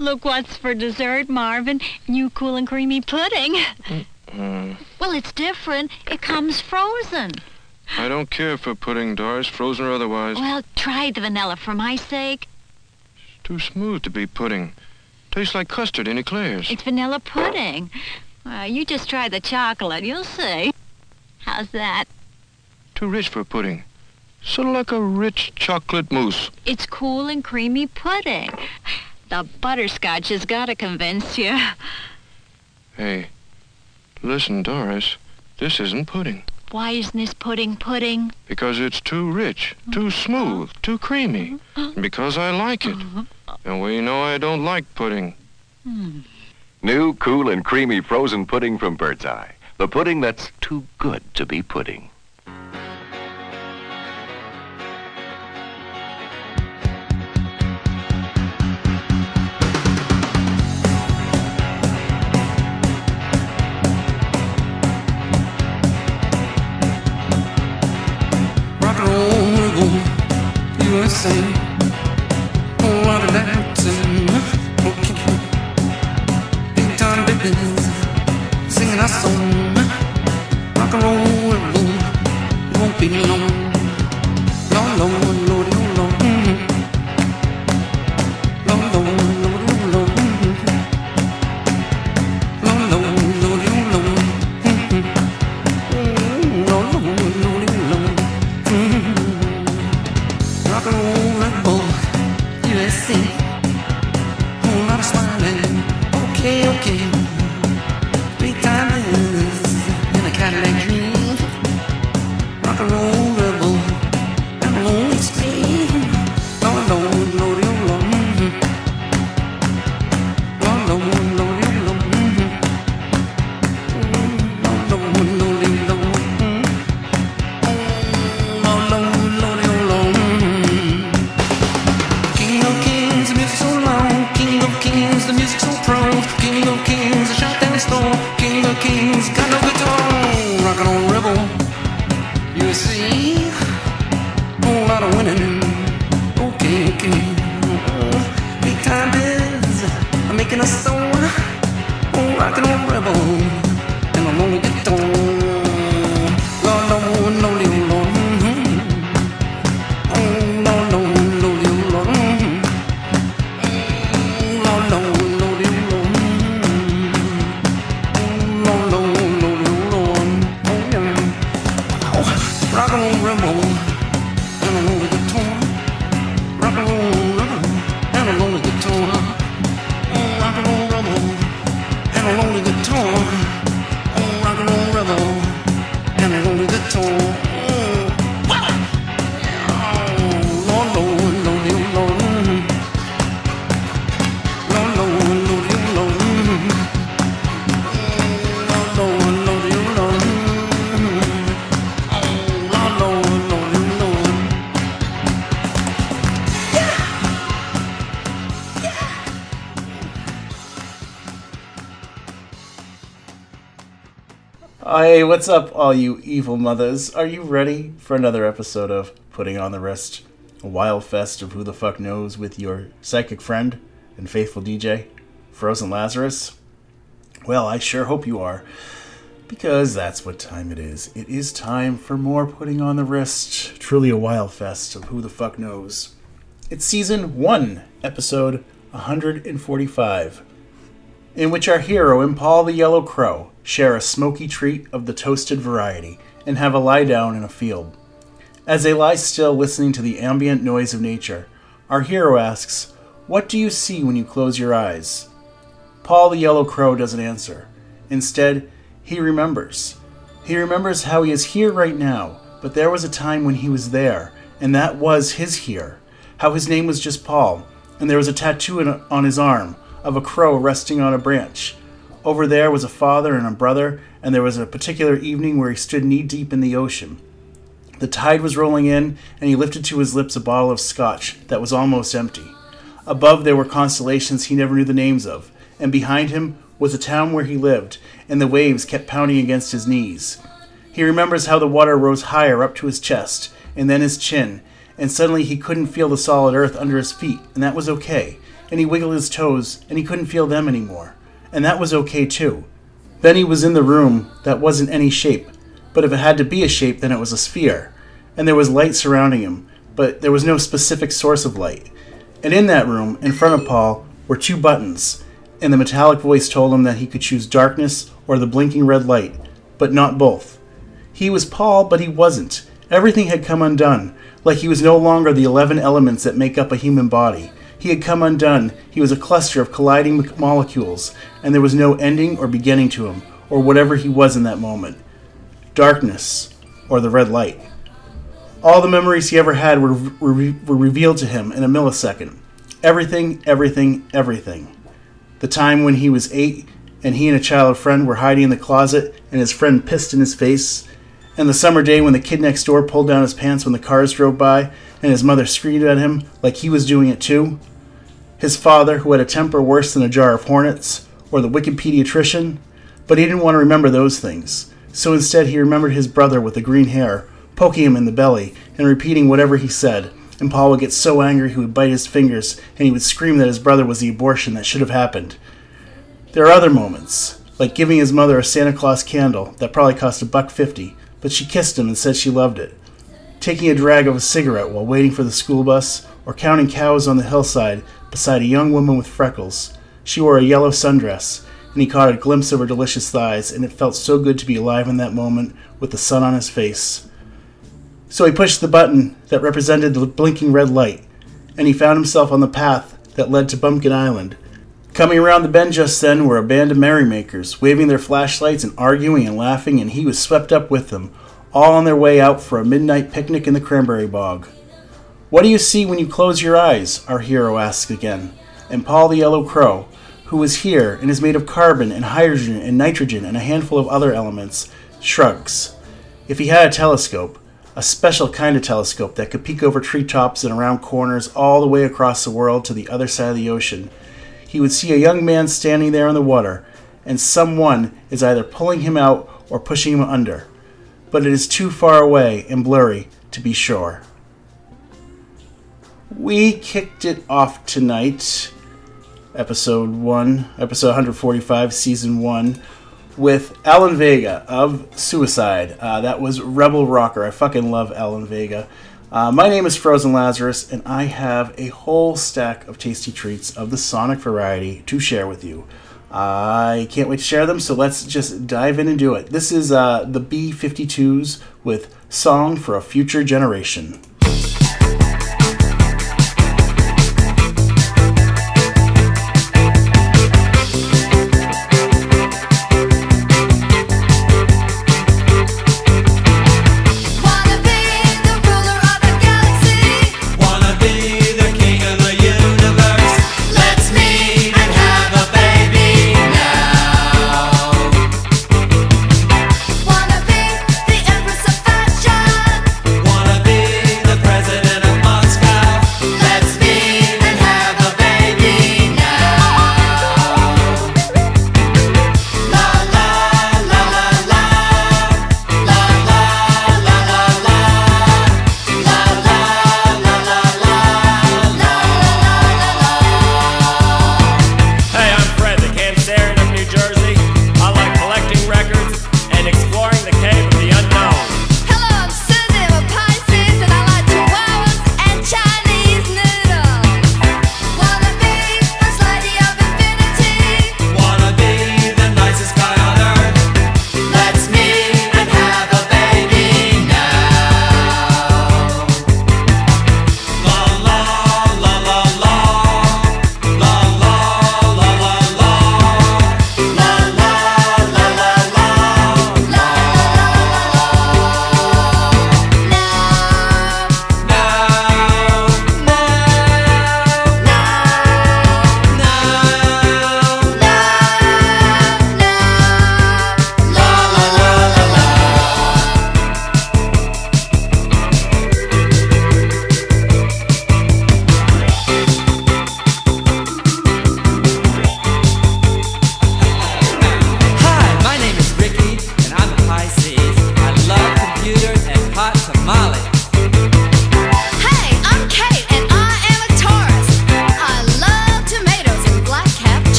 Look what's for dessert, Marvin. New cool and creamy pudding. Well, it's different. It comes frozen. I don't care for pudding, Doris, frozen or otherwise. Well, try the vanilla for my sake. It's too smooth to be pudding. Tastes like custard in eclairs. It's vanilla pudding. You just try the chocolate. You'll see. How's that? Too rich for pudding. Sort of like a rich chocolate mousse. It's cool and creamy pudding. The butterscotch has got to convince you. Hey, listen, Doris. This isn't pudding. Why isn't this pudding? Because it's too rich, too smooth, too creamy. And because I like it. And we know I don't like pudding. New, cool, and creamy frozen pudding from Bird's Eye. The pudding that's too good to be pudding. Rock and roll, USA. Oh, what a dancing. Okay. Big time babies singing our song. Rock and roll, it won't be long. Long, long, Lordy, oh, long. Long, long, Lordy, oh, long. Long, long, Lordy, oh, long. Long, long, Lordy, oh, long. Rock and roll, rebel, USA. Whole lot of smiling. Okay, okay. Big time is in a Cadillac dream. Rock and roll rebel, and a lonely stream. Lord, Lord, Lordy, oh, Lord. Lord, Lord, Lordy, oh, Lord. Lord, Lord, Lordy, oh, Lord. Lord, Lord, Lordy, oh, Lord. King of kings, the music's so long. King of kings, the music's so pro. King of kings, the shot down the store. King of kings, got no guitar. Rock and roll rebel, you see. Whole lot of winning. Okay, okay. Big time biz, I'm making a soul. Oh, rock and roll rebel, and I'm only guitar. Lord, Lord, Lordy, oh, Lord. Oh, Lord, Lord, Lordy, oh, Lord. Lord, Lord, Lordy, oh, Lord. Lord, Lord, Lordy, oh, Lord. Oh, yeah. Oh, rock and roll rebel, and a lonely guitar. Rock and roll rebel, and a lonely guitar. Oh, rock and roll rebel, and a lonely guitar. Oh, rock and roll rebel, and a lonely guitar. Lord, Lord, Lordy, oh, Lord. Lord, Lord, Lordy, oh, Lord. Lord, Lord, Lordy, oh, Lord. Lord, Lord, Lordy, oh, Lord. Hey, what's up, all you evil mothers? Are you ready for another episode of Putting on the Wrist, a wild fest of who the fuck knows with your psychic friend and faithful DJ, Frozen Lazarus? Well, I sure hope you are, because that's what time it is. It is time for more Putting on the Wrist, truly a wild fest of who the fuck knows. It's season 1, episode 145. In which our hero and Paul the Yellow Crow share a smoky treat of the toasted variety and have a lie down in a field. As they lie still listening to the ambient noise of nature, our hero asks, "What do you see when you close your eyes?" Paul the Yellow Crow doesn't answer. Instead, he remembers. He remembers how he is here right now, but there was a time when he was there, and that was his here. How his name was just Paul, and there was a tattoo on his arm of a crow resting on a branch. Over there was a father and a brother, and there was a particular evening where he stood knee-deep in the ocean. The tide was rolling in, and he lifted to his lips a bottle of scotch that was almost empty. Above there were constellations he never knew the names of, and behind him was the town where he lived, and the waves kept pounding against his knees. He remembers how the water rose higher up to his chest, and then his chin, and suddenly he couldn't feel the solid earth under his feet, and that was okay. and he wiggled his toes, and he couldn't feel them anymore. And that was okay too. Then he was in the room that wasn't any shape, but if it had to be a shape, then it was a sphere. And there was light surrounding him, but there was no specific source of light. And in that room, in front of Paul, were 2 buttons, and the metallic voice told him that he could choose darkness or the blinking red light, but not both. He was Paul, but he wasn't. Everything had come undone, like he was no longer the 11 elements that make up a human body. He had come undone. He was a cluster of colliding molecules, and there was no ending or beginning to him, or whatever he was in that moment. Darkness, or the red light. All the memories he ever had were revealed to him in a millisecond. Everything, everything, everything. The time when he was 8, and he and a child friend were hiding in the closet, and his friend pissed in his face. And the summer day when the kid next door pulled down his pants when the cars drove by, and his mother screamed at him like he was doing it too. His father, who had a temper worse than a jar of hornets, or the wicked pediatrician. But he didn't want to remember those things. So instead he remembered his brother with the green hair, poking him in the belly, and repeating whatever he said. And Paul would get so angry he would bite his fingers, and he would scream that his brother was the abortion that should have happened. There are other moments, like giving his mother a Santa Claus candle that probably cost $1.50, but she kissed him and said she loved it. Taking a drag of a cigarette while waiting for the school bus, or counting cows on the hillside beside a young woman with freckles. She wore a yellow sundress, and he caught a glimpse of her delicious thighs, and it felt so good to be alive in that moment with the sun on his face. So he pushed the button that represented the blinking red light, and he found himself on the path that led to Bumpkin Island. Coming around the bend just then were a band of merrymakers, waving their flashlights and arguing and laughing, and he was swept up with them, all on their way out for a midnight picnic in the cranberry bog. "What do you see when you close your eyes?" our hero asks again. And Paul the Yellow Crow, who was here and is made of carbon and hydrogen and nitrogen and a handful of other elements, shrugs. If he had a telescope, a special kind of telescope that could peek over treetops and around corners all the way across the world to the other side of the ocean, he would see a young man standing there in the water, and someone is either pulling him out or pushing him under. But it is too far away and blurry to be sure. We kicked it off tonight, episode 145, season 1, with Alan Vega of Suicide. That was Rebel Rocker. I fucking love Alan Vega. My name is Frozen Lazarus, and I have a whole stack of tasty treats of the Sonic variety to share with you. I can't wait to share them, so let's just dive in and do it. This is the B-52s with Song for a Future Generation. Wanna be the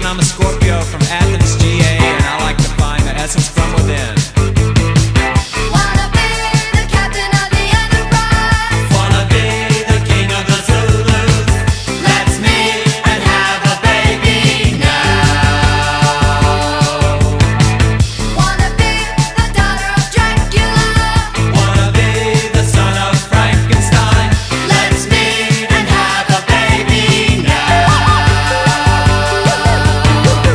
I'm a Scorpio from Athens, GA, and I like to find the essence from within. Wanna be the captain of the Enterprise. Wanna be the king of the Zulus. Let's meet and have a baby now. Wanna be the daughter of Dracula. Wanna be the son of Frankenstein. Let's meet and have a baby now.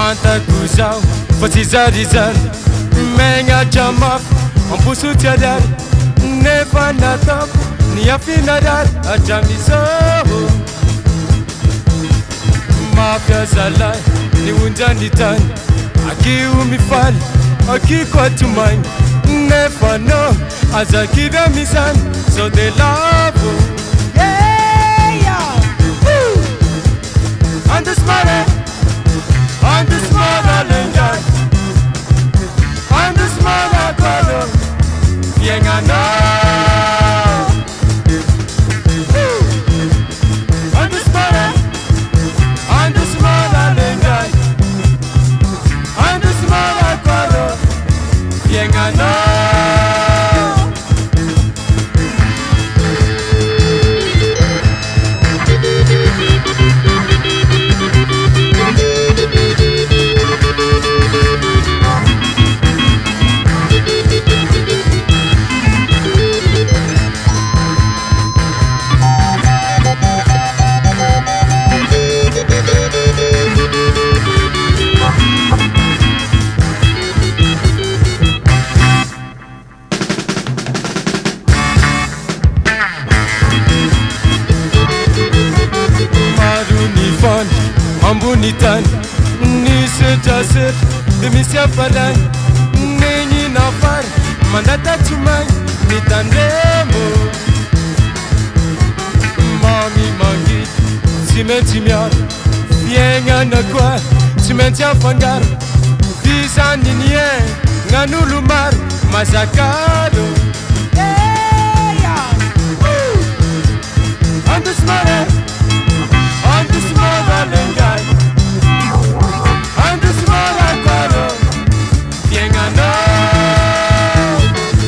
Manta kuzao Fatizar Menga jamaf Ampusu tiadar Nefa natap Niafinadar Ajamiso Mafia zalai Ni unjanitan Aki umifal Aki kwa tumai Never know as I give them his hand, so they love you. Yeah. Woo. On the smarter lengan, on the smarter color, yang I know. Woo. On the smarter lengan, on the smarter color, yang I know. Ambunitan ni sejaset demi siapa dan nenyi nafar mandata cuma ni tandemu mami mangi cimentiar vienga na kwa cimentia fangar visa ninie nganulumar masakado on the smarter lengan, on the smarter color, yang I know.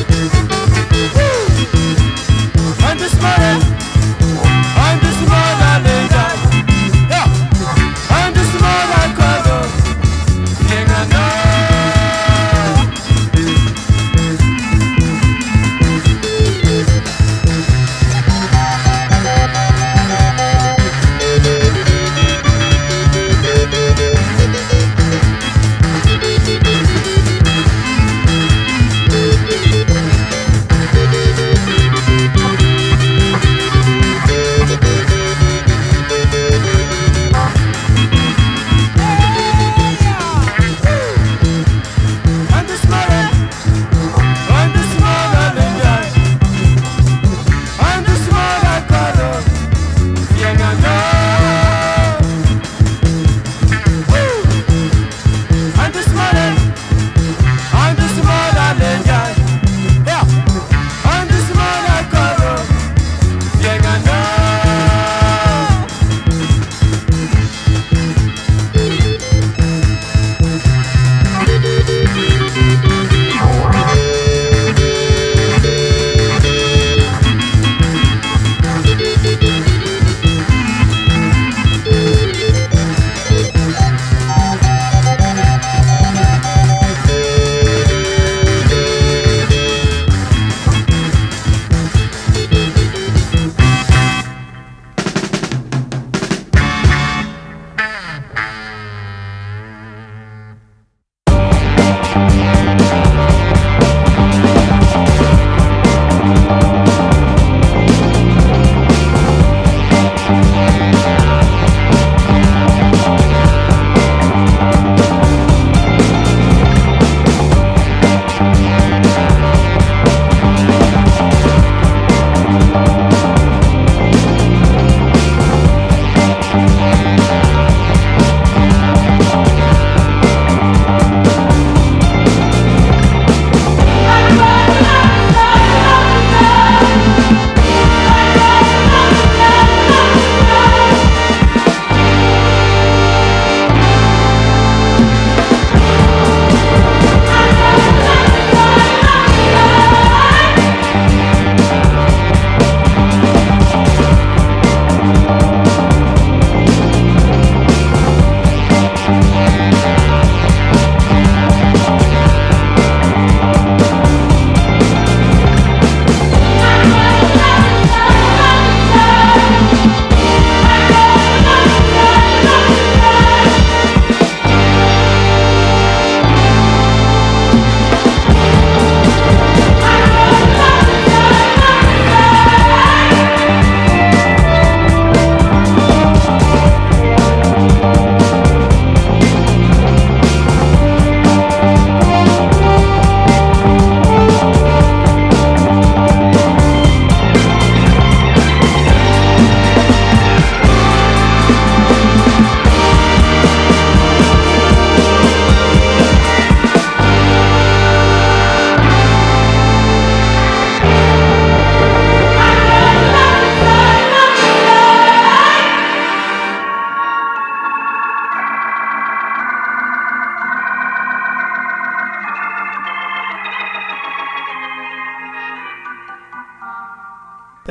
On the smarter lengan, on the smarter color, yang I know.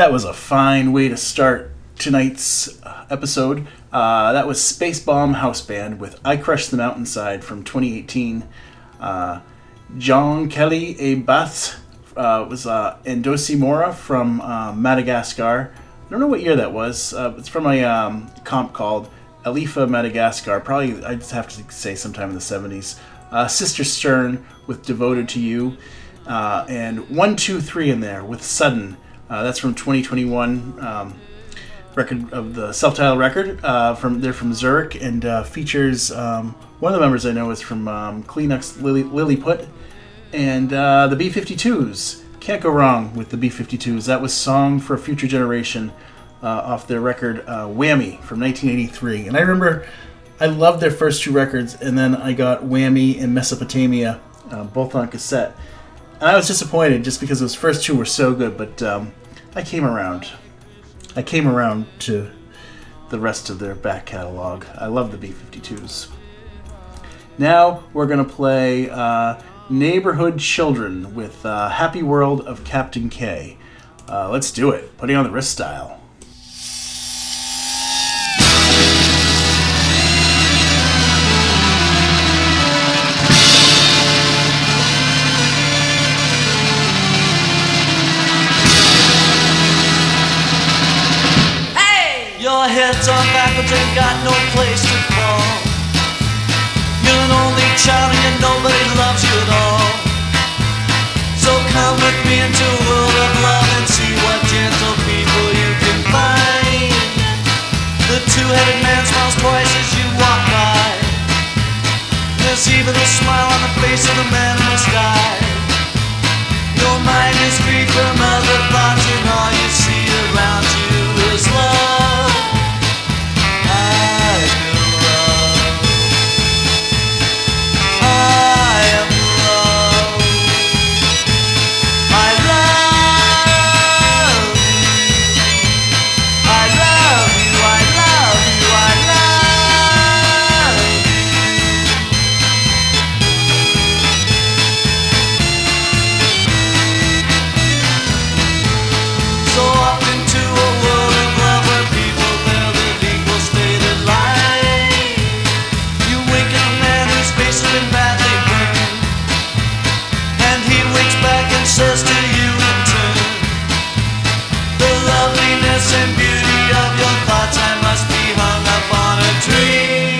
That was a fine way to start tonight's episode. That was Space Bomb House Band with I Crushed the Mountainside from 2018. John Kelly A. Bath was Ndosi Mora from Madagascar. I don't know what year that was. It's from a comp called Alifa Madagascar. Probably, I'd have to say sometime in the 70s. Sister Stern with Devoted to You. And 1, 2, 3 in there with Sudden. That's from 2021. Record of the self-titled record. They're from Zurich and features one of the members I know is from Kleenex Lilliput and the B-52s. Can't go wrong with the B-52s. That was Song for a Future Generation off their record Whammy from 1983. And I remember I loved their first two records, and then I got Whammy and Mesopotamia both on cassette. And I was disappointed just because those first two were so good, but I came around. I came around to the rest of their back catalog. I love the B-52s. Now we're going to play Neighborhood Children with Happy World of Captain K. Let's do it. Putting on the wrist style. Your head's on backwards and got no place to fall. You're an only child and nobody loves you at all. So come with me into a world of love and see what gentle people you can find. The two-headed man smiles twice as you walk by. There's even a smile on the face of the man in the sky. Your mind is free from other thoughts and all you see around you is love. Says to you in turn, the loveliness and beauty of your thoughts I must be hung up on a tree.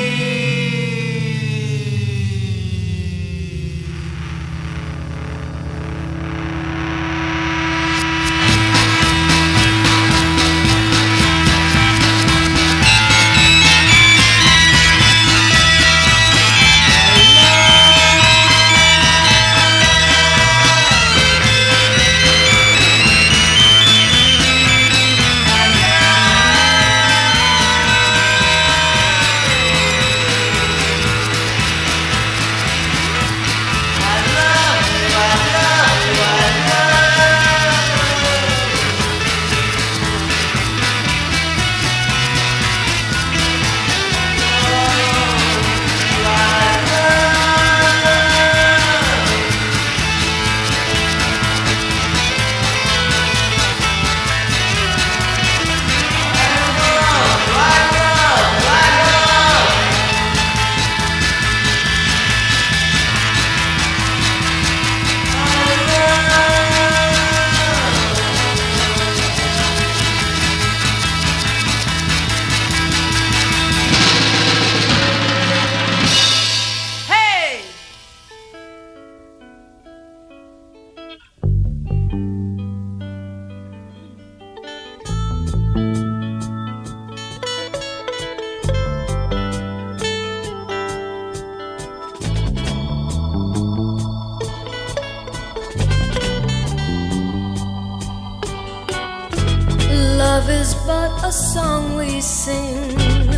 Love is but a song we sing,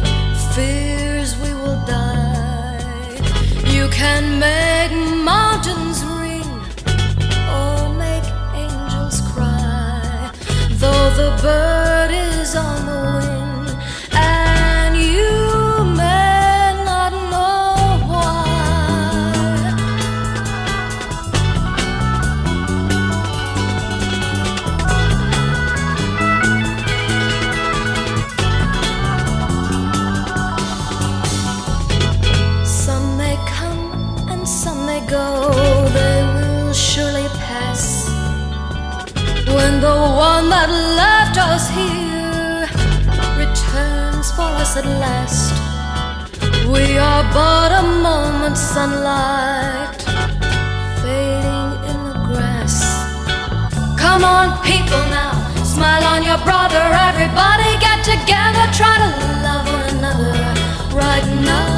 fears we will die. You can make mountains ring or make angels cry. Though the bird is on the wing and you may not know why. us at last. We are but a moment's sunlight fading in the grass. Come on, people, now smile on your brother. Everybody get together, try to love one another right now.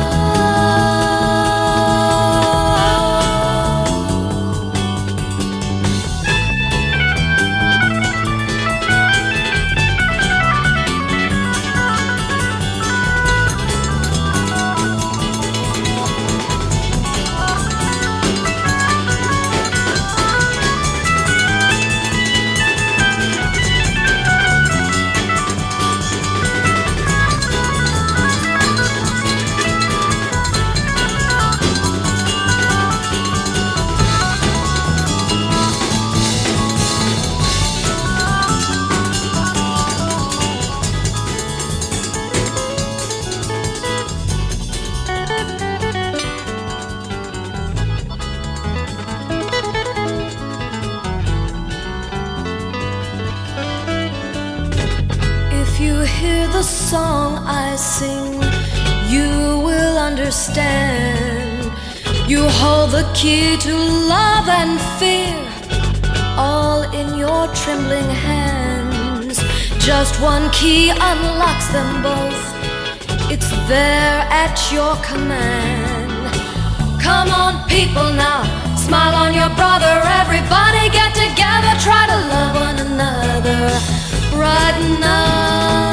The song I sing, you will understand. You hold the key to love and fear, all in your trembling hands. Just one key unlocks them both. It's there at your command. Come on, people, now smile on your brother. Everybody get together, try to love one another right now.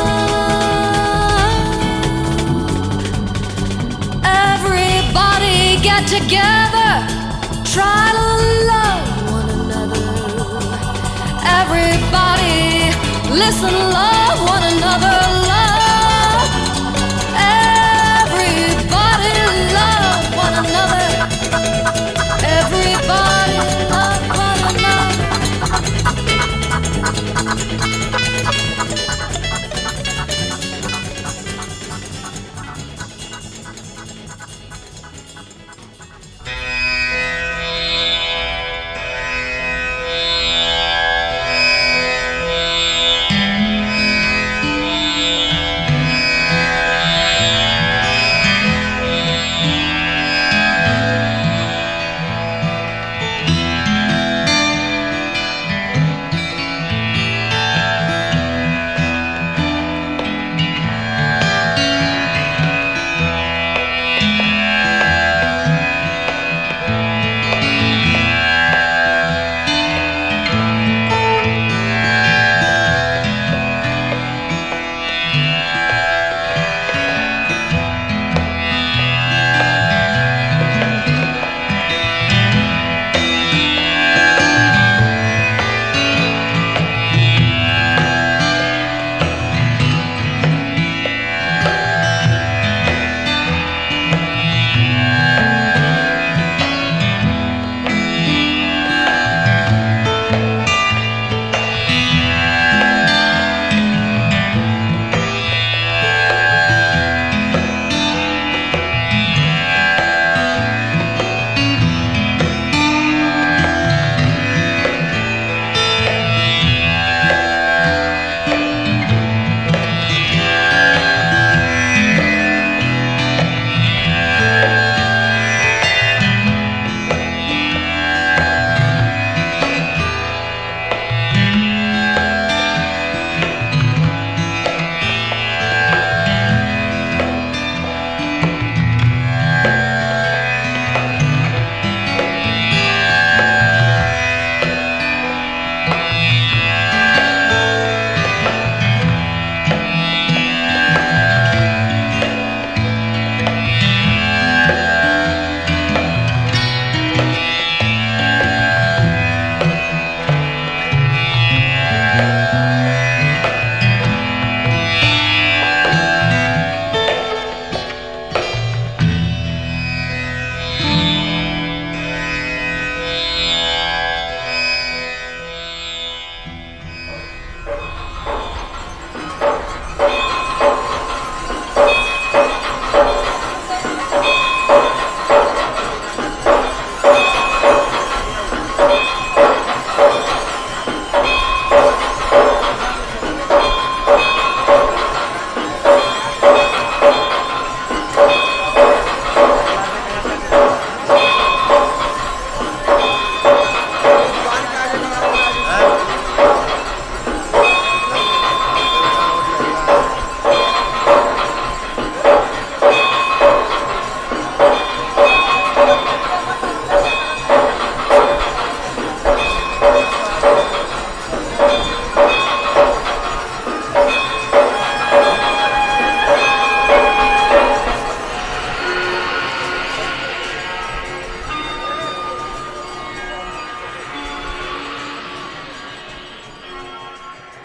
Everybody get together, try to love one another. Everybody listen, love one another, love. Everybody love one another. Everybody love one another.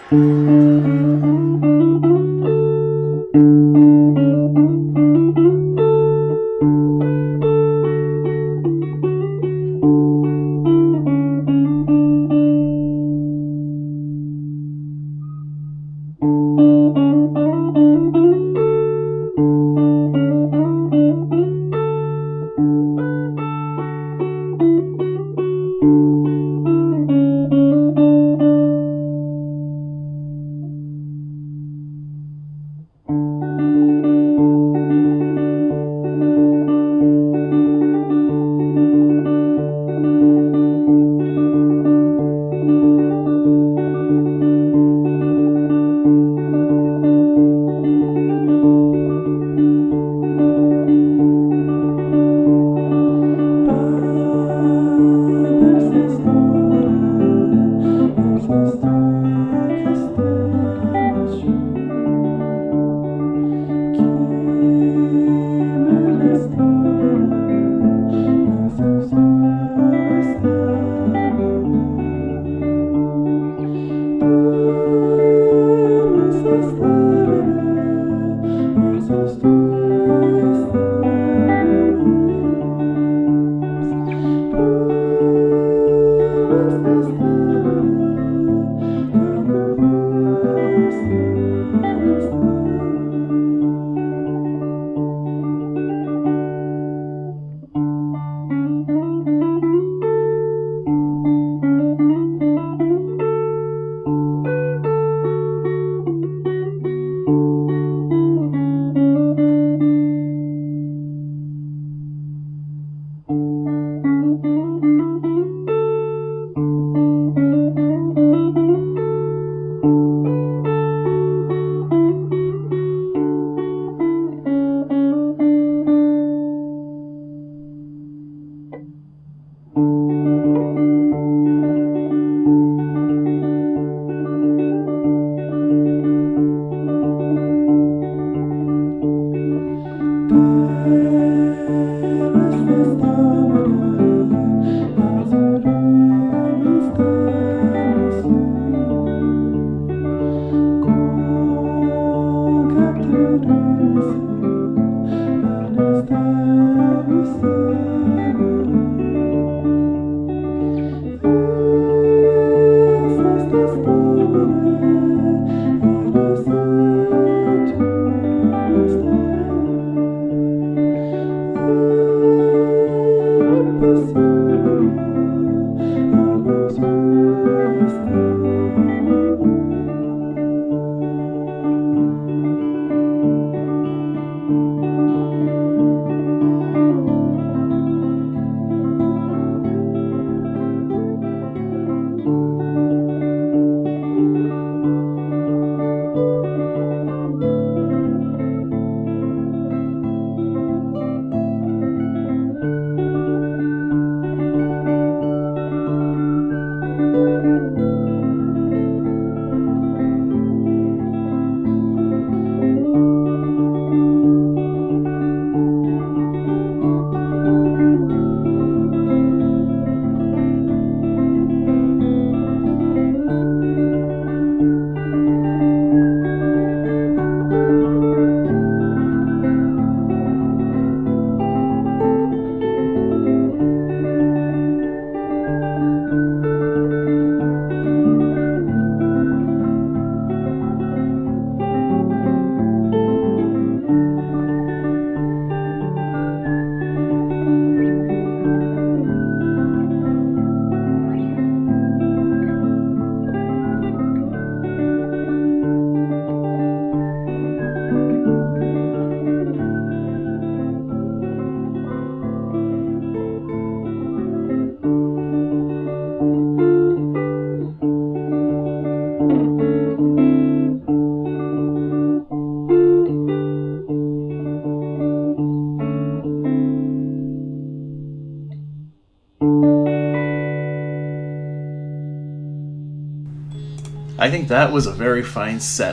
I think that was a very fine set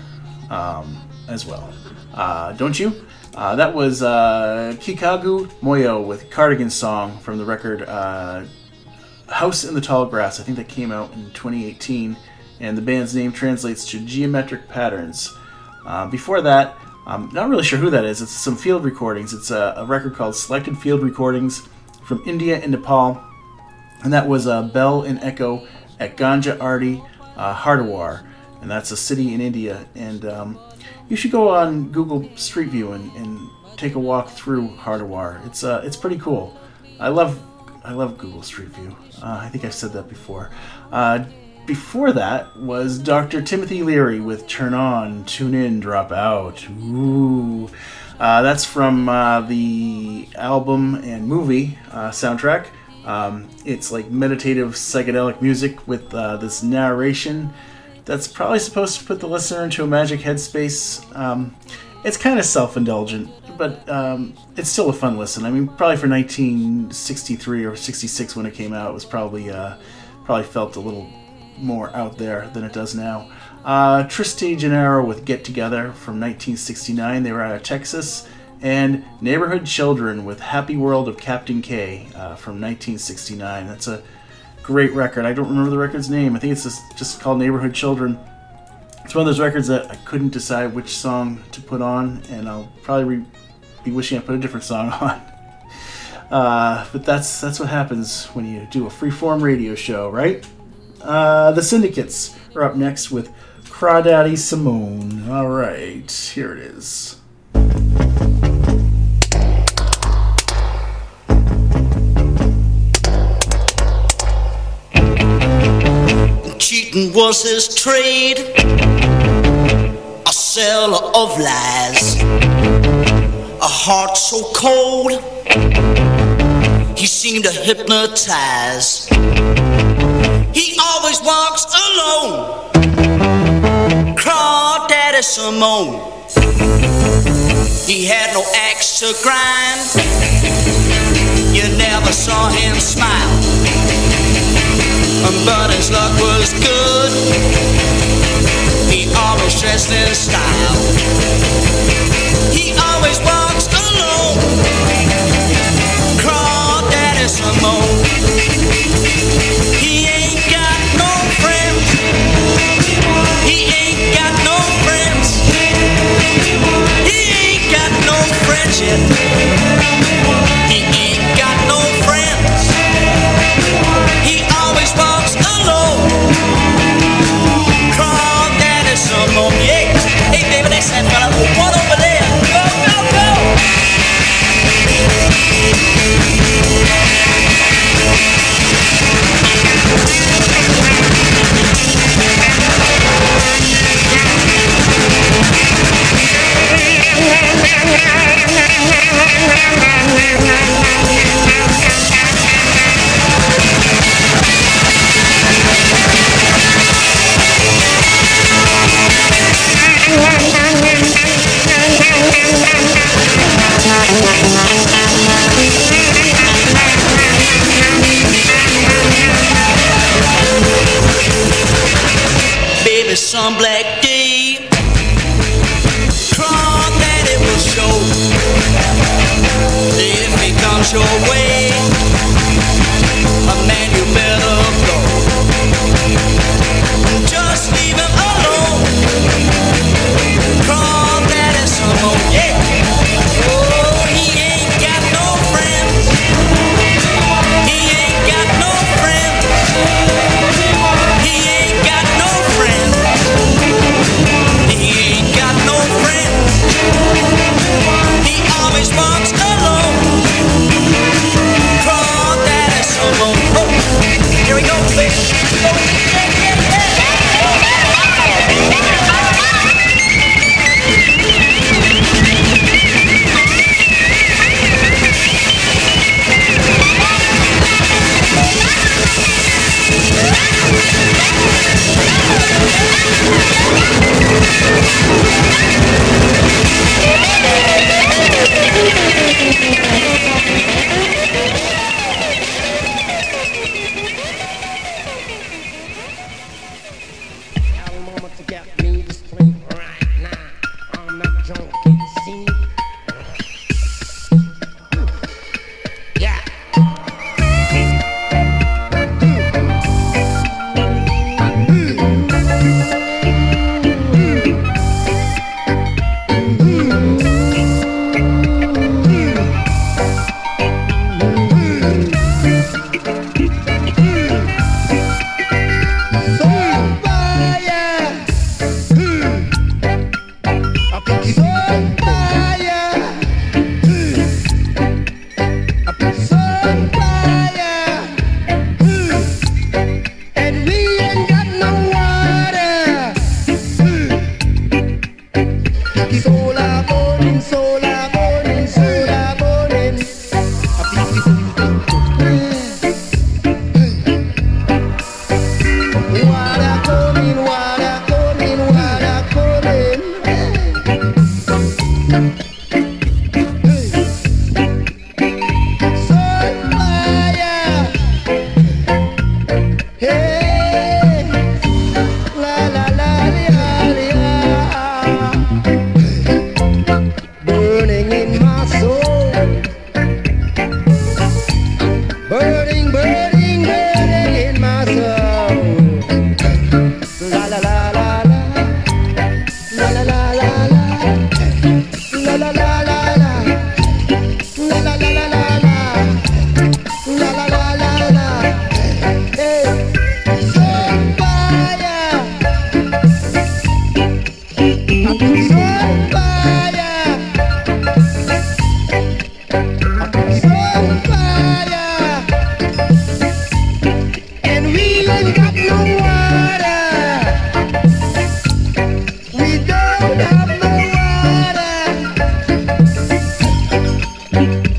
as well. Don't you? That was Kikagu Moyo with Cardigan Song from the record House in the Tall Grass. I think that came out in 2018. and the band's name translates to Geometric Patterns. Before that, I'm not really sure who that is. It's some field recordings. It's a record called Selected Field Recordings from India and Nepal, and that was Bell and Echo at Ganja Arti, Hardwar, and that's a city in India. And you should go on Google Street View and take a walk through Hardwar. It's pretty cool. I love Google Street View. I think I've said that before. Before that was Dr. Timothy Leary with Turn On, Tune In, Drop Out. Ooh. That's from the album and movie soundtrack. It's like meditative psychedelic music with this narration that's probably supposed to put the listener into a magic headspace. It's kind of self-indulgent, but it's still a fun listen. I mean, probably for 1963 or 66 when it came out, it was probably felt a little more out there than it does now. Triste Gennaro with Get Together from 1969. They were out of Texas. And Neighborhood Children with Happy World of Captain K from 1969. That's a great record. I don't remember the record's name. I think it's just called Neighborhood Children. It's one of those records that I couldn't decide which song to put on, and I'll probably be wishing I put a different song on. But that's what happens when you do a freeform radio show, right? The Syndicates are up next with Crawdaddy Simone. All right, here it is. Cheating was his trade, a seller of lies, a heart so cold, he seemed to hypnotize. He always walks alone, Crawdaddy Simone. He had no axe to grind, you never saw him smile. But his luck was good, he always dressed in style. He always walks alone, Crawdaddy Simone. He ain't got no friends, he ain't got no friends, he ain't got no friends yet. He ain't got no friends, he always walks alone, Crawdaddy Simone. Yeah. Hey baby, that's that fella, one over there. Go, go, go. Baby, some black day, Crawdaddy will show. If he comes your way, a man you better blow. Just leave him alone, Crawdaddy Simone. Yeah. Oh, he ain't got no friends, he ain't got no friends, he ain't got no friends, he ain't got no friends, he always walks alone,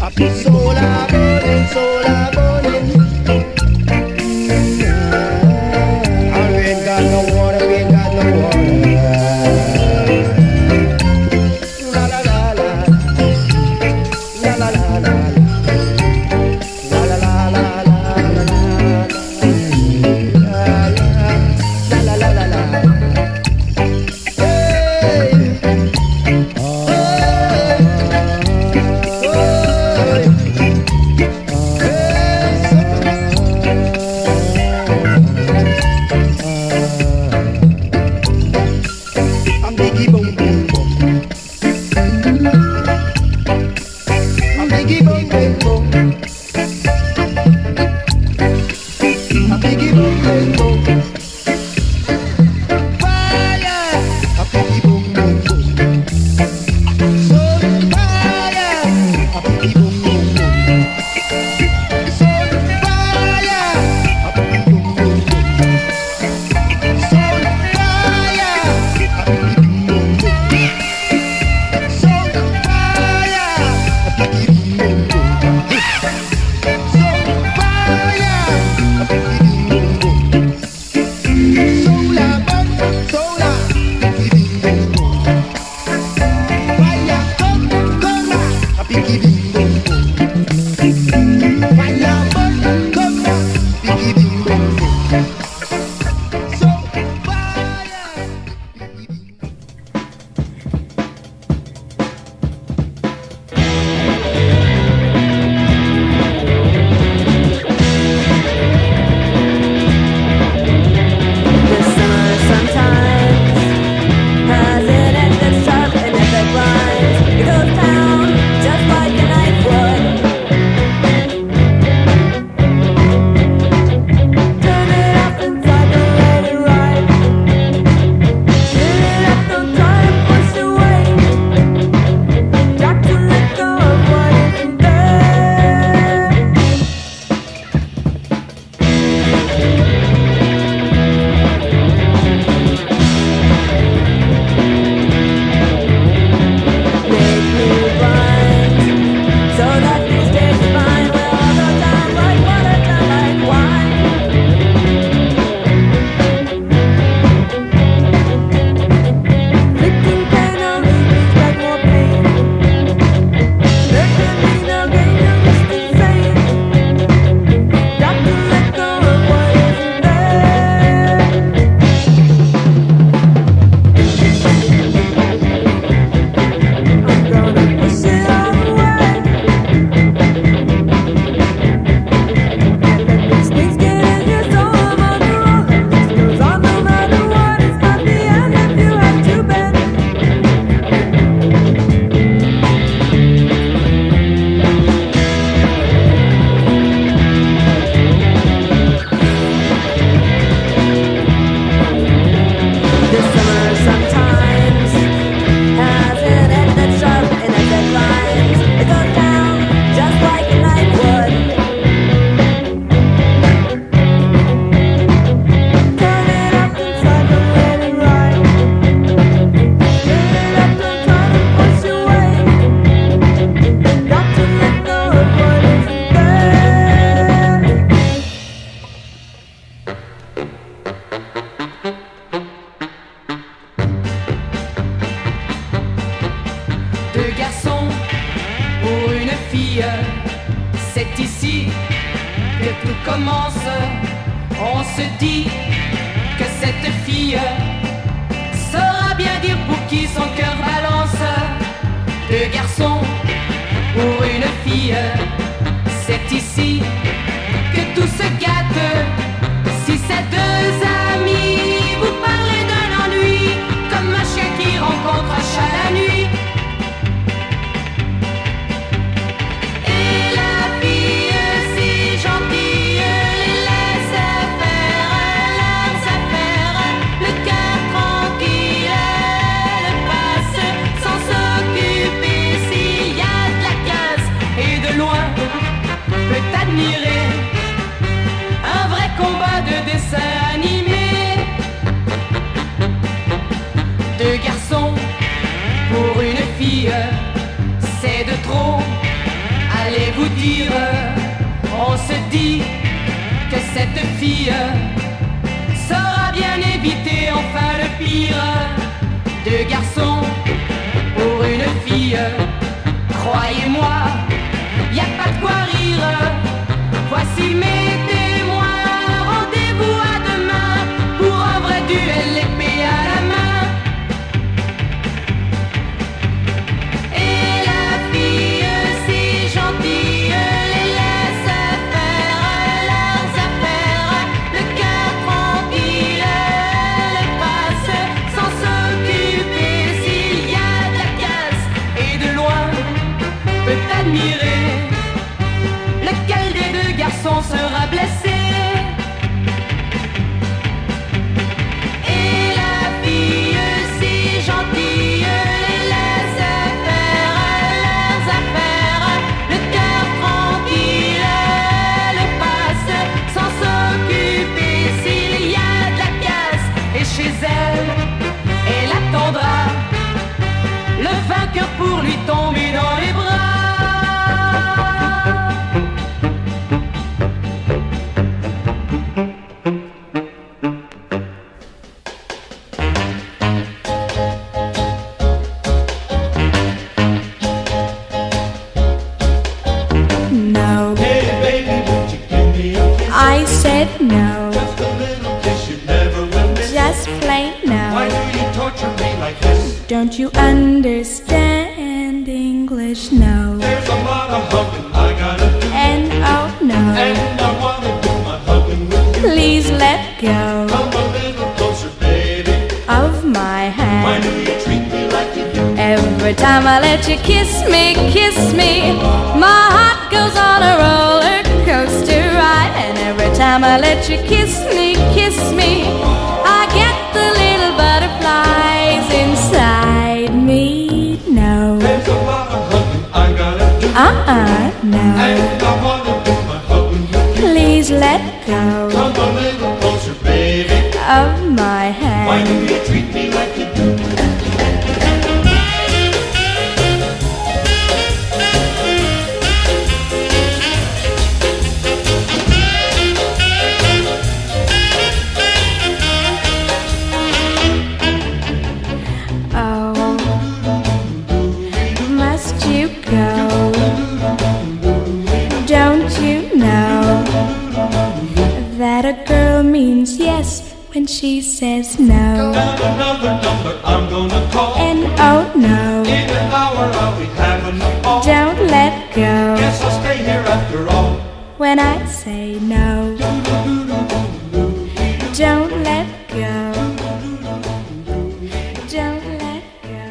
C'est ici que tout commence. On se dit que cette fille saura bien dire pour qui son cœur balance. Deux garçons pour une fille. C'est ici que tout se gâte. Si ces deux amis vous parlez d'un ennui, comme un chien qui rencontre un chat la nuit. Et la fille si gentille les laisse faire leurs affaires. Le cœur tranquille, elle passe sans s'occuper s'il y a de la casse. Et de loin peut admirer un vrai combat de dessin animé. Deux garçons pour une fille, c'est de trop. Allez vous dire, on se dit que cette fille saura bien éviter enfin le pire. Deux garçons pour une fille, croyez-moi, y a pas de quoi rire. Voici mes témoins, rendez-vous à demain pour un vrai duel épée à la main. Et la fille si gentille les laisse faire leurs affaires. Le cœur tranquille les passe sans s'occuper s'il y a de la casse. Et de loin peut admirer lequel des deux garçons sera blessé. Et la fille si gentille les laisse faire leurs affaires. Le cœur tranquille les passe sans s'occuper s'il y a de la casse. Et chez elle, elle attendra le vainqueur pour lui tomber dans les bras. No. I said no. Just plain no. Why do you torture me like this? Don't you understand English? No. There's a lot of hugging I gotta do. And oh no. And I wanna do my hugging with you. Please let go Come a little closer, baby. of my Why do hand. you treat me like you do? Every time I let you kiss me, my heart goes on a roller coaster ride. And every time I let you kiss me, I get the little butterflies inside me. No. There's a lot of hugging I gotta do. No. And I wanna do my hugging with you. Please let go Come a little closer, baby. of my Why do hand. you treat me like you do? Oh, must you go? Don't you know that a girl means yes when she says no? Got another number I'm gonna call. And oh no, In an hour I'll be having a ball. don't let go Guess I'll stay here after all. when I say no. Don't let go. Don't let go.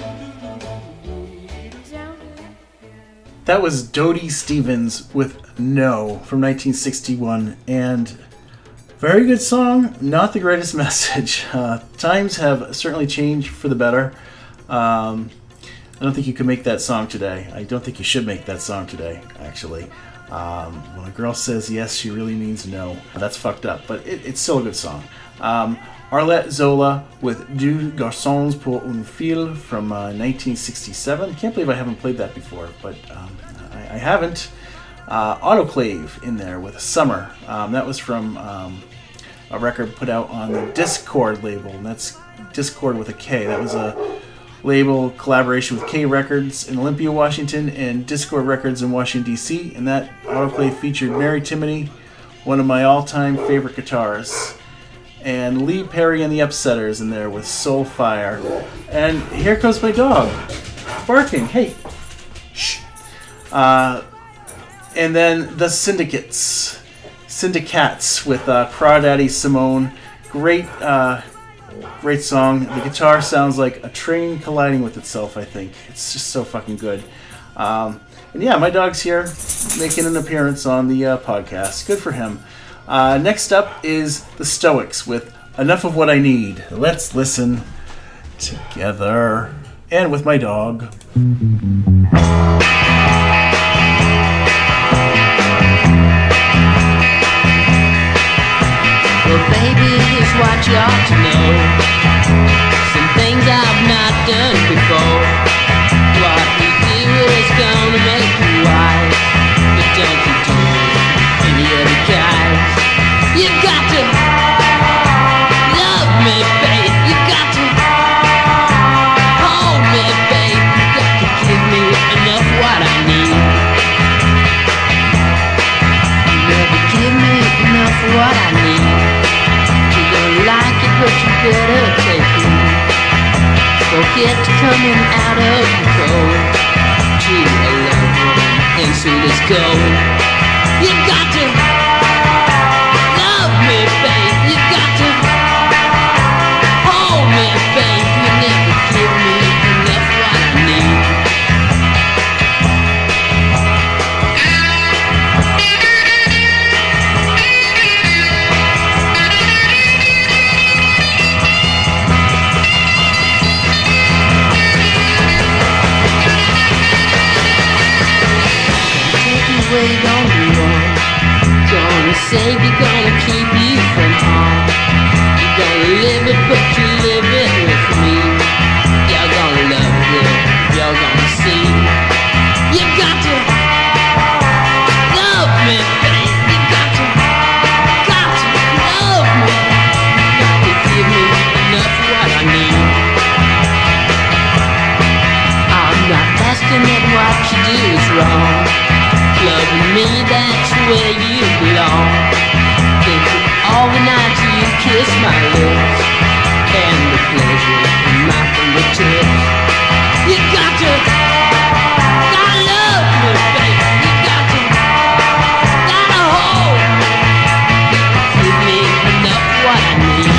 Don't let go. That was Dodie Stevens with No from 1961, and very good song, not the greatest message. Times have certainly changed for the better. I don't think you can make that song today. I don't think you should make that song today, actually. When a girl says yes, she really means no. That's fucked up, but it's still a good song. Arlette Zola with Deux Garçons pour une Fille from 1967. Can't believe I haven't played that before, but I haven't. Autoclave in there with Summer. That was from a record put out on the Discord label, and that's Discord with a K. That was a label collaboration with K Records in Olympia, Washington, and Discord Records in Washington, D.C. And that autoclave featured Mary Timony, one of my all-time favorite guitars, and Lee Perry and the Upsetters in there with Soul Fire. And here comes my dog, barking. Hey, shh. And then the Syndicats with Crawdaddy Simone. Great song. The guitar sounds like a train colliding with itself, I think. It's just so fucking good. And yeah, my dog's here making an appearance on the podcast. Good for him. Next up is the Stoics with Enough of What I Need. Let's listen together. And with my dog. Well, baby, here's what you ought to know. Some things I've not done before. What you do is gonna make you wise. enough for what I need. You don't like it, but you better take it. Forget coming out of control. Gee, I love one, and so let's go. You got to love me, babe. You got to hold me, babe. You never give me enough what I need. Way don't be wrong. Gonna save you, gonna keep you from harm. You're gonna live it, but you live it with me. You're gonna love it, you're gonna see. You got to love me, babe. You got to love me. You got to give me enough of what I need. I'm not asking that what you do is wrong. Love me, that's where you belong. Think of all the nights you kiss my lips and the pleasure in my fingertips. You got to love me, baby. You got to hold me. Give me enough what I need.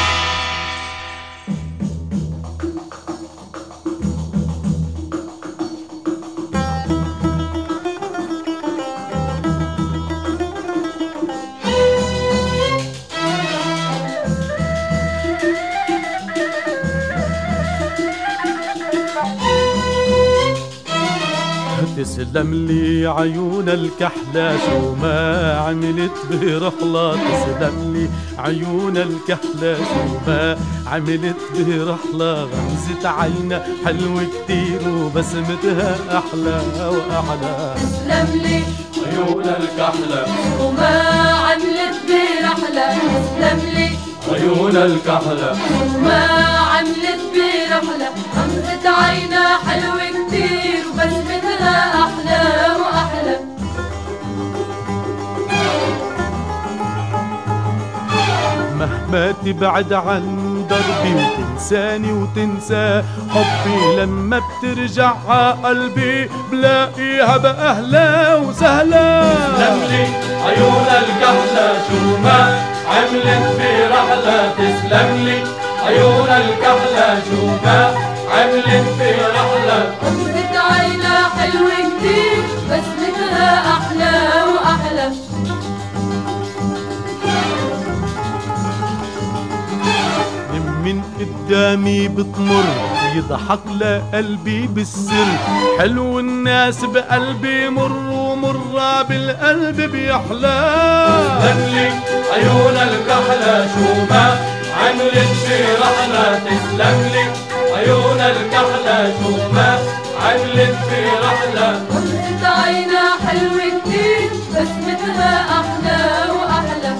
تسلم لي عيون الكحلة شو ما عملت برحلة. تسلم لي عيون الكحلة شو ما عملت برحلة. غمزة عينها حلوة كتير وبسمتها أحلى وأحلى. تسلم لي عيون الكحلة وما عملت برحلة. تسلم لي عيون الكحلة وما عملت برحلة. غمزة عينها حلوة كتير وبسمتها أحلى وأحلى. مهما تبعد عن دربي وتنساني وتنسى حبي، لما بترجع عقلبي بلاقيها بأهلا وسهلا. تسلم لي عيون الكحلة شو ما عملت برحلة. تسلم لي عيون الكحلة شو ما عملت برحلة. غمزة عينها حلوة كتير بسمتها أحلى وأحلى. من قدامي بتمر يضحك لقلبي بالسر. حلو الناس بقلبي مر ومرة بالقلب بيحلى. تسلم لي عيون الكحلة شو ما عملت برحلة. تسلم لي عيون الكحلة شو ما عملت برحلة. غمزة عينها حلوة كتير بسمتها أحلى وأحلى.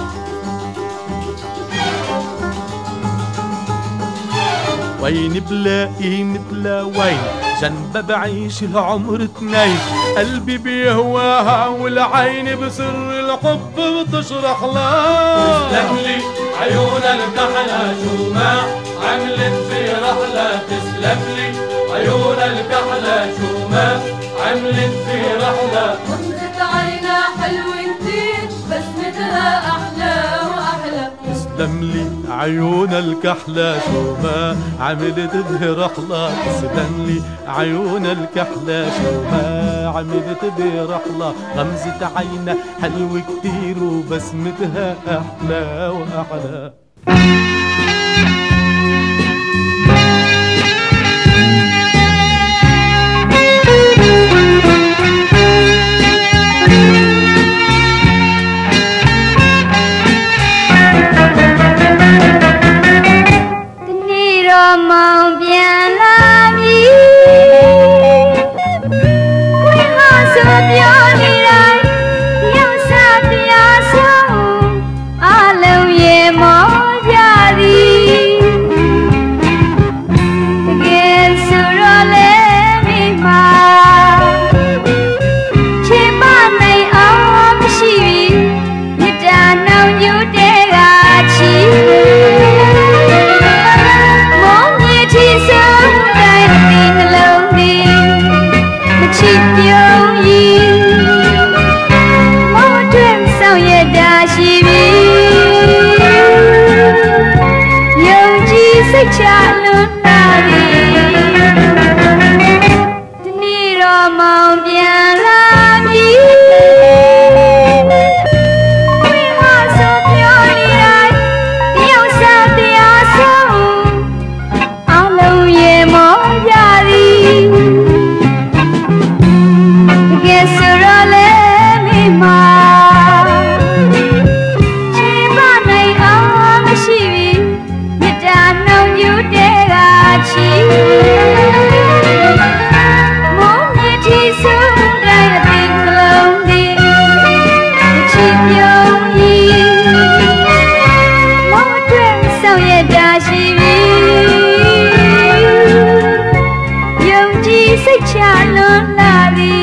وين بلاقي مثل وين جنبها بعيش العمر اتنين. قلبي بيهواها والعين بسر الحب بتشرح لها. تسلم لي عيون الكحلة شو ما عملت برحلة. تسلم لي عيون الكحلة شو ما عملت برحلة. غمزة عينها حلوة كتير بسمتها أحلى وأحلى. تسلم لي عيون الكحلة شو ما عملت برحلة. تسلم لي عيون الكحلة شو ما عملت برحلة. غمزة عينها حلوة كتير وبسمتها أحلى وأحلى. Hãy subscribe cho kênh Ghiền Mì Gõ để không bỏ lỡ လဲမိမချေပါနိုင်အောင်မရှိပြီမေတ္တာနှုံယူတဲ့ကချီမောမြစ်တီဆုံးတဲ့အပင်ကလုံးဒီချီပြုံးကြီးမောအတွက်ဆောင်ရတာရှိပြီယုံကြည်စိတ်ချလွန်လာသည်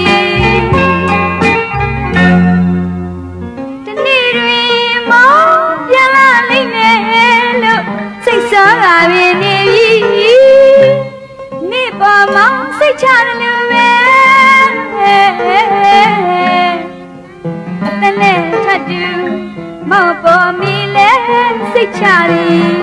တနေ့တွင်မောပြန်လာလိမ့်မယ်လို့စိတ်ဆောကပင်နေပြီနေ့ပေါ်မောင်စိတ်ချတယ်လို့ပဲအတနဲ့ထပ်တူမောင်ပေါ်မီလဲစိတ်ချသည်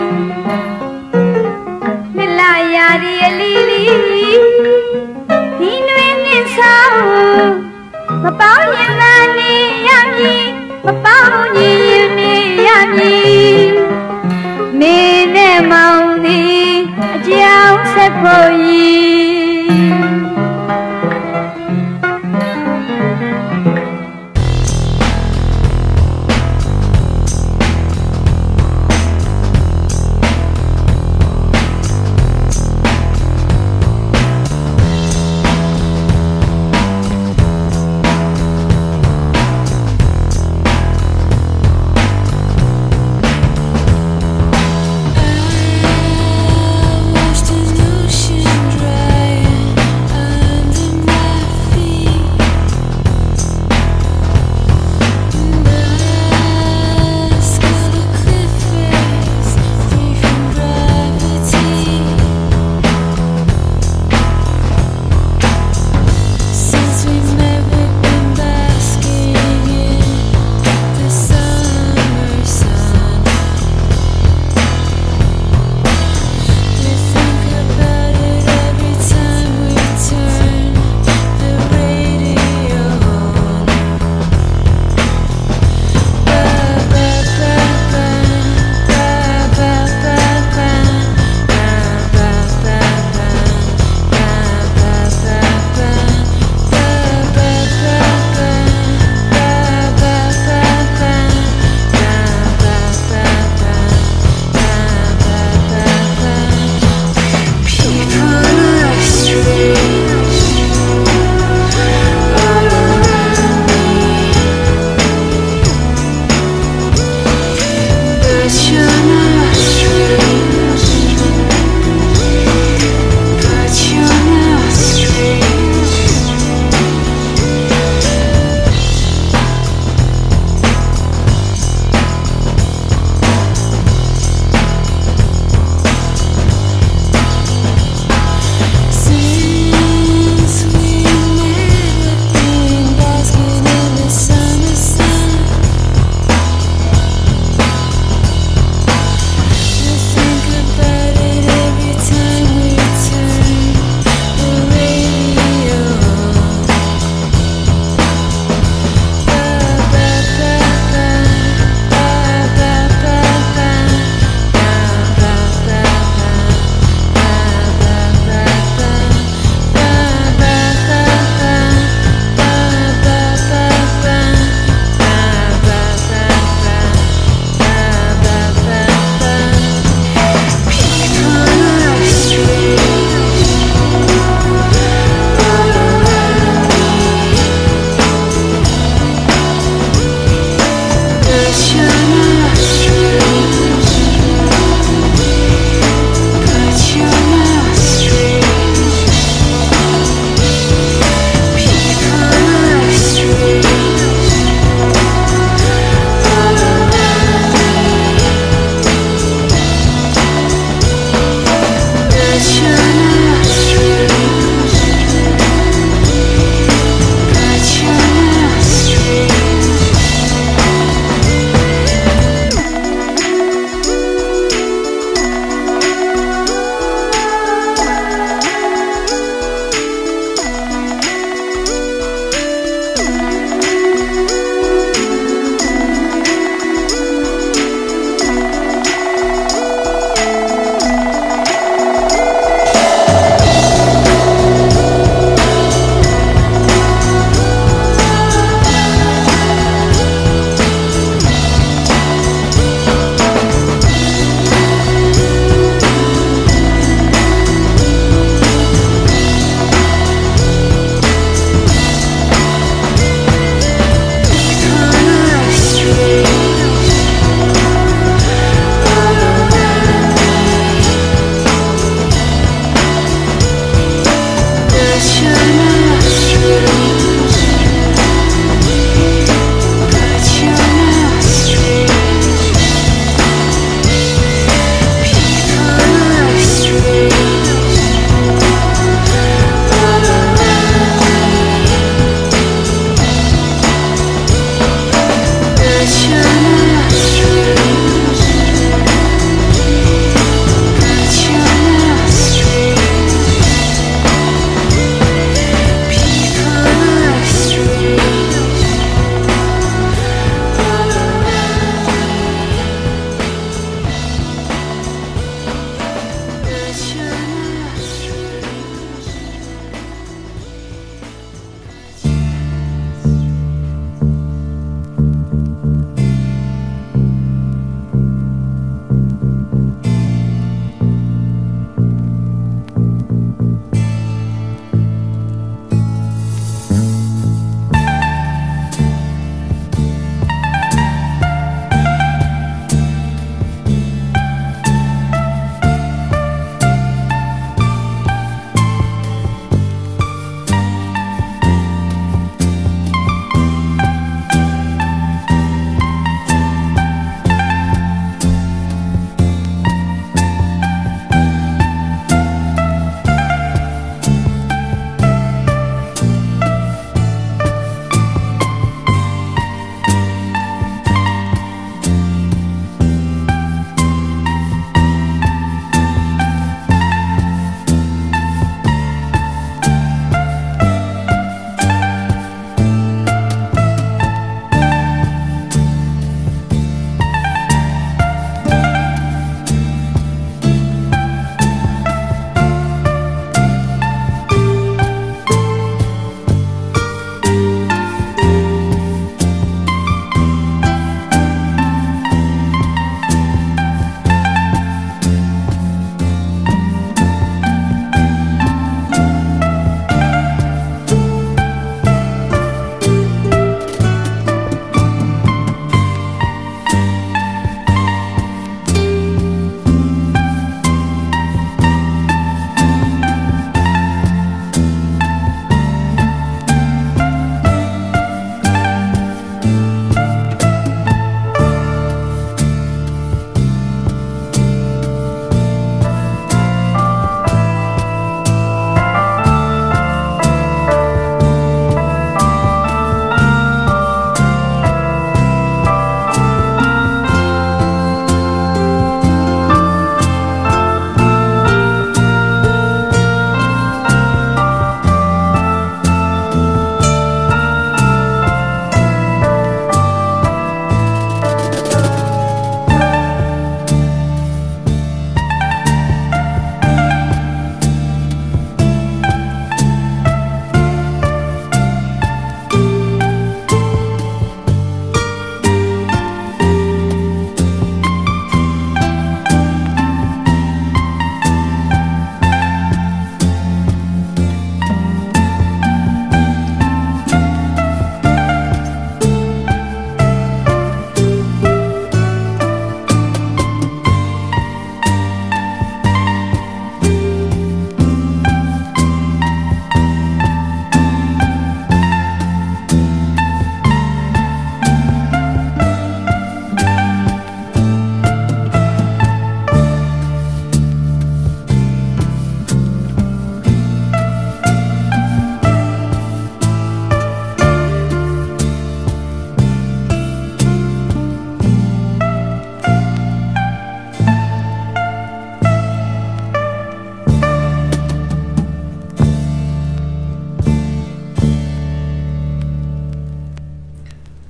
မြလာရာဒီအလီလီဒီနွေနှစ်ဆောင်မပေါင်းရင်လာနေရမည်မပေါင်းရင်နေရမည်မင်းနဲ့မောင်သည်အကြောင်းဆက်ဖို့ဤ Watched an ocean dry.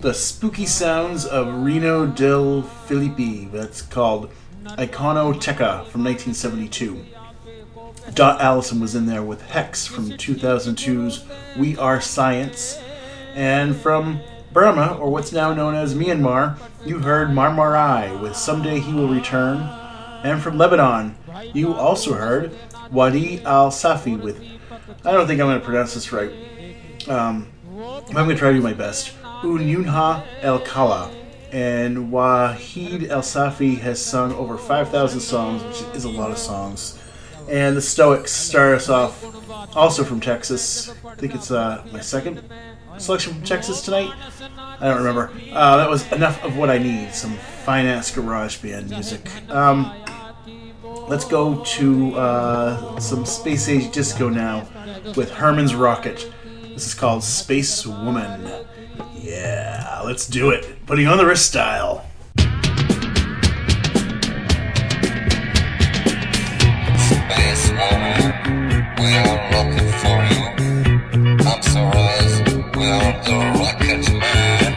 the spooky sounds of Reno del Filippi. That's called Iconoteca from 1972. Dot Allison was in there with Hex from 2002's We Are Science. And from Burma, or what's now known as Myanmar, you heard Marmarai with Someday He Will Return. And from Lebanon, you also heard Wadi Al-Safi with, I don't think I'm going to pronounce this right, I'm going to try to do my best, Unyunha El-Kala. And Wahid El-Safi has sung over 5,000 songs, which is a lot of songs. And the Stoics start us off, also from Texas. I think it's my second selection from Texas tonight. I don't remember. That was Enough of What I Need, some fine-ass garage band music. Let's go to some Space Age disco now with Herman's Rocket. This is called Space Woman. Yeah, let's do it. Putting on the wrist style. Space woman, we are looking for you. Answer us, we are the Rocket Man.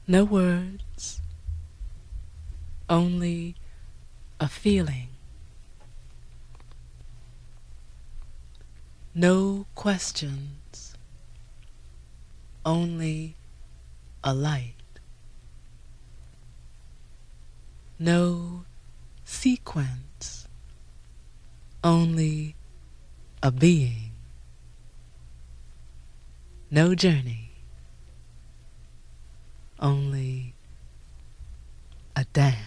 No words, only a feeling. No questions, only a light. No sequence, only a being. No journey, only a dance.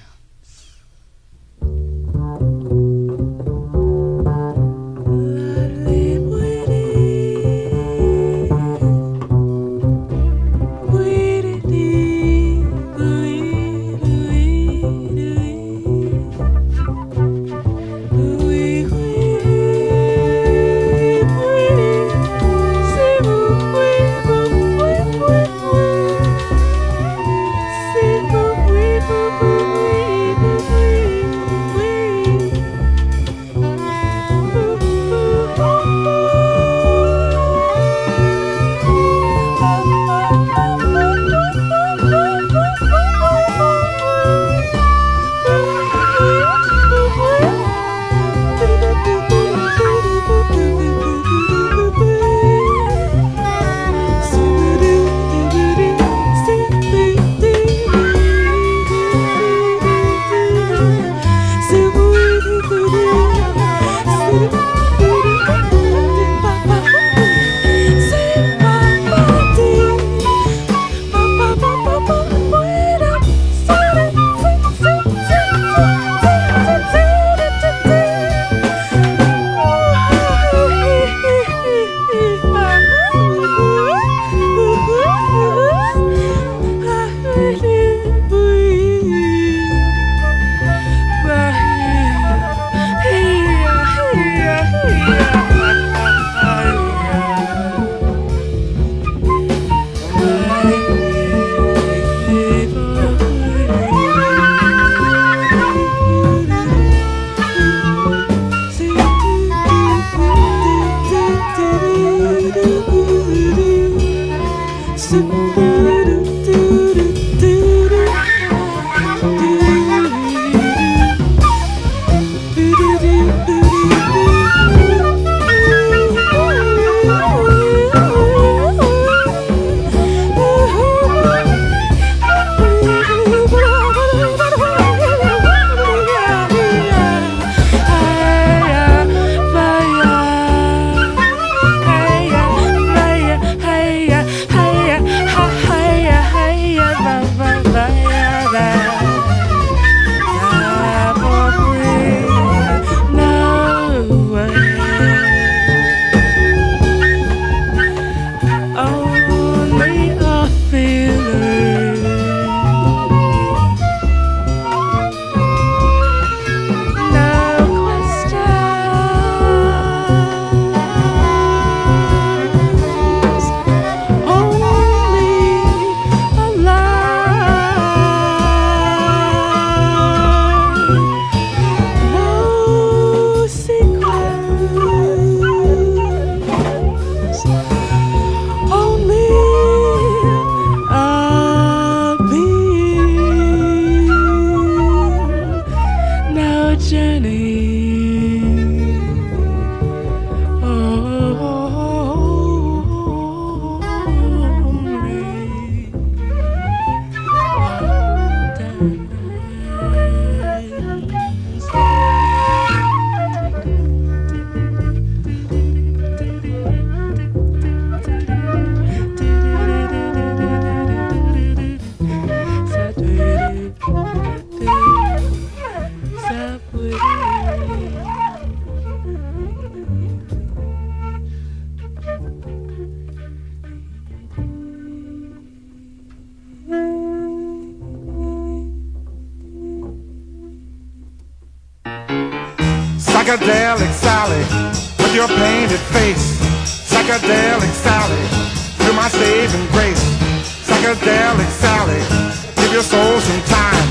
Psychedelic Sally, with your painted face. Psychedelic Sally, you're my saving grace. Psychedelic Sally, give your soul some time.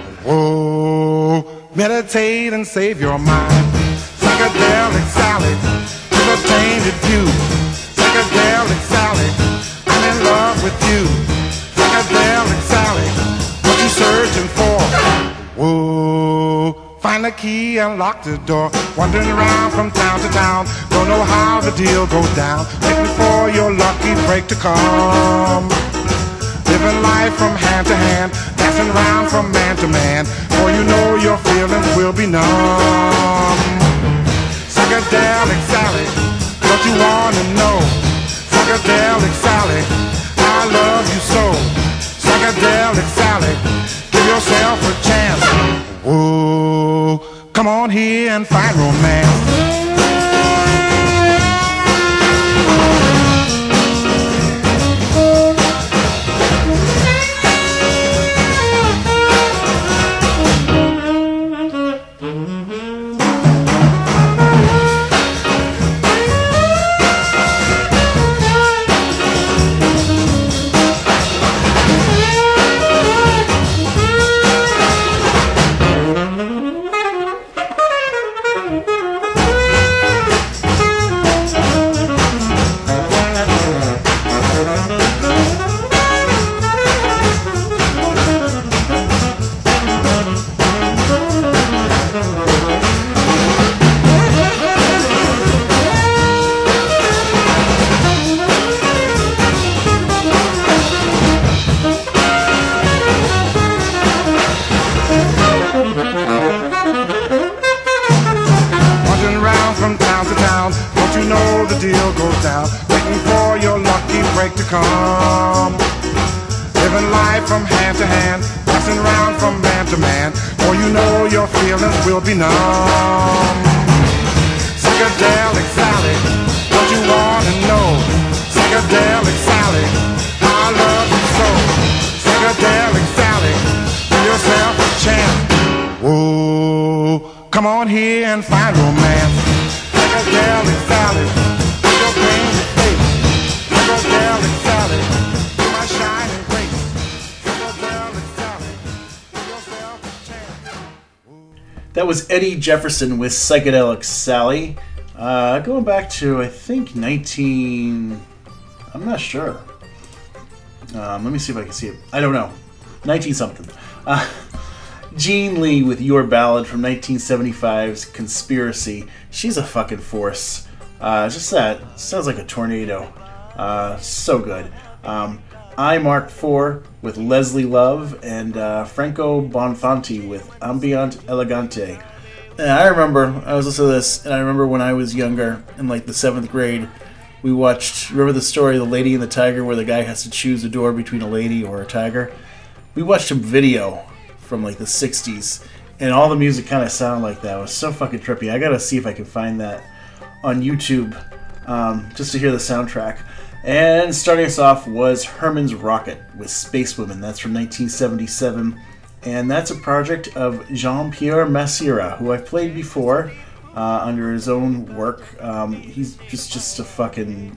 Whoa, meditate and save your mind. Psychedelic Sally, with a painted view. Psychedelic Sally, I'm in love with you. Psychedelic Sally, key and lock the door. Wandering around from town to town, don't know how the deal goes down. Waiting for your lucky break to come. Living life from hand to hand, dancing around from man to man. For you know your feelings will be numb. Psychedelic Sally, what you wanna know? Psychedelic Sally, I love you so. Psychedelic Sally, give yourself a chance. Whoa, come on here and find romance. Will be numb. Psychedelic Sally, what you wanna know? Psychedelic Sally, I love you so. Psychedelic Sally, give yourself a chance. Whoa, come on here and find romance. Psychedelic Sally, with your painted face. Psychedelic Sally, you're my shining grace. Psychedelic Sally, give yourself a chance. That was Eddie Jefferson with Psychedelic Sally. Going back to, I think, I'm not sure. Let me see if I can see it. I don't know. 19-something. Jean Lee with Your Ballad from 1975's Conspiracy. She's a fucking force. Just that. Sounds like a tornado. So good. I Mark IV with Leslie Love and Franco Bonfanti with Ambient Elegante. And I remember, I was listening to this, and I remember when I was younger, in like the 7th grade, we watched, remember the story, The Lady and the Tiger, where the guy has to choose a door between a lady or a tiger? We watched a video from like the 60s, and all the music kind of sounded like that. It was so fucking trippy. I gotta see if I can find that on YouTube, just to hear the soundtrack. And starting us off was Herman's Rocket with Space Women. That's from 1977. And that's a project of Jean-Pierre Massira, who I've played before under his own work. He's just a fucking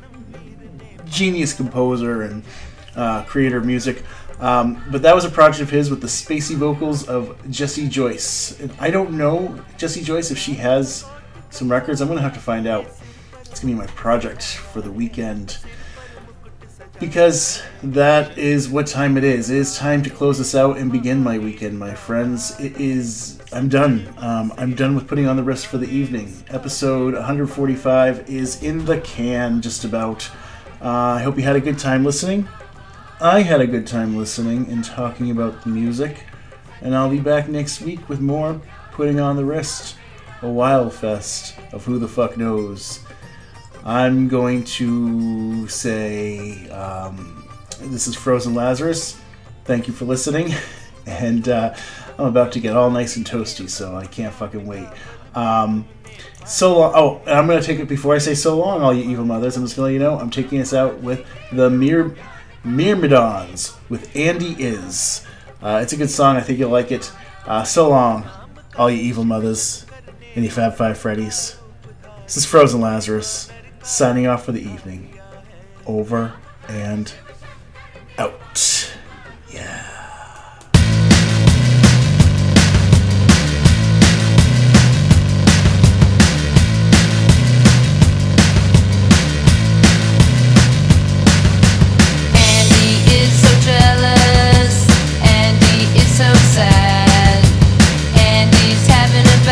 genius composer and creator of music. But that was a project of his with the spacey vocals of Jessie Joyce. And I don't know, Jessie Joyce, if she has some records. I'm going to have to find out. It's going to be my project for the weekend, because that is what time it is. It is time to close this out and begin my weekend, my friends. I'm done. I'm done with putting on the wrist for the evening. Episode 145 is in the can, just about. I hope you had a good time listening. I had a good time listening and talking about the music, and I'll be back next week with more Putting on the Wrist, a wild fest of who the fuck knows. I'm going to say, this is Frozen Lazarus. Thank you for listening. And I'm about to get all nice and toasty, so I can't fucking wait. So long. Oh, and I'm going to take it before I say so long, all you evil mothers. I'm just going to let you know, I'm taking us out with the Myrmidons with Andy Is. It's a good song. I think you'll like it. So long, all you evil mothers and you Fab Five Freddies. This is Frozen Lazarus, signing off for the evening. Over and out. Yeah. Andy is so jealous, Andy is so sad, Andy's having a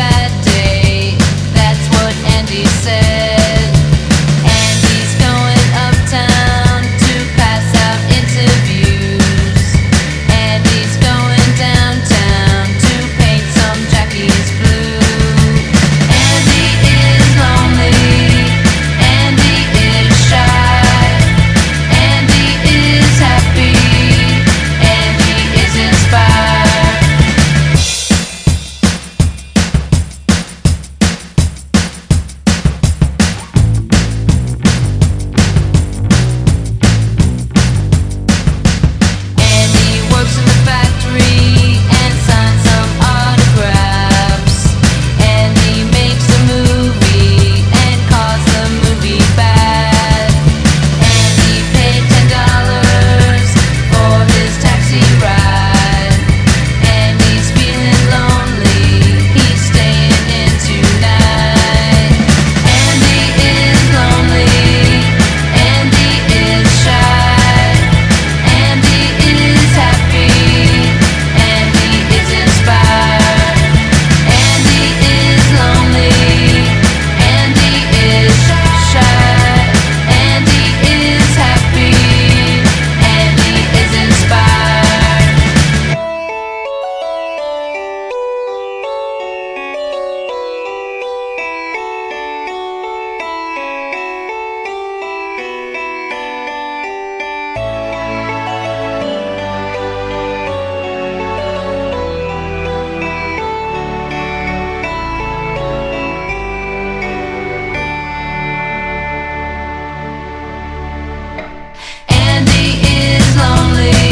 lonely.